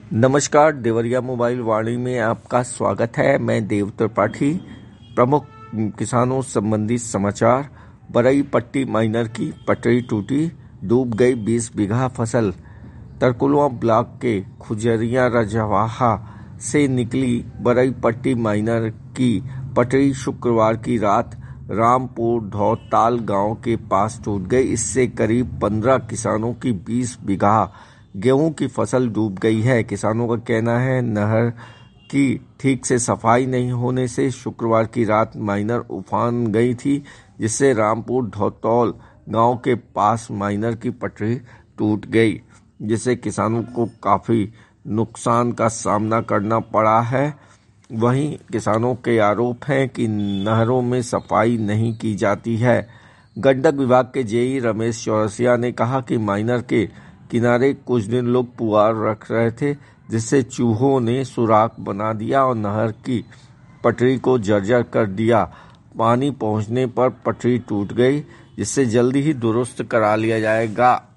नमस्कार, देवरिया मोबाइल वाणी में आपका स्वागत है। मैं देव त्रिपाठी। प्रमुख किसानों संबंधी समाचार। बरई पट्टी माइनर की पटरी टूटी, डूब गई 20 बीघा फसल। तरकुलवा ब्लॉक के खुजरिया रजवाहा से निकली बरई पट्टी माइनर की पटरी शुक्रवार की रात रामपुर धौताल गांव के पास टूट गई। इससे करीब 15 किसानों की 20 बीघा गेहूं की फसल डूब गई है। किसानों का कहना है नहर की ठीक से सफाई नहीं होने से शुक्रवार की रात माइनर उफान गई थी, जिससे रामपुर धौताल गांव के पास माइनर की पटरी टूट गई, जिससे किसानों को काफी नुकसान का सामना करना पड़ा है। वहीं किसानों के आरोप हैं कि नहरों में सफाई नहीं की जाती है। गंडक विभाग के जेई रमेश चौरसिया ने कहा कि माइनर के किनारे कुछ दिन लोग पुआल रख रहे थे, जिससे चूहों ने सुराख बना दिया और नहर की पटरी को जर्जर कर दिया। पानी पहुंचने पर पटरी टूट गई, जिससे जल्दी ही दुरुस्त करा लिया जाएगा।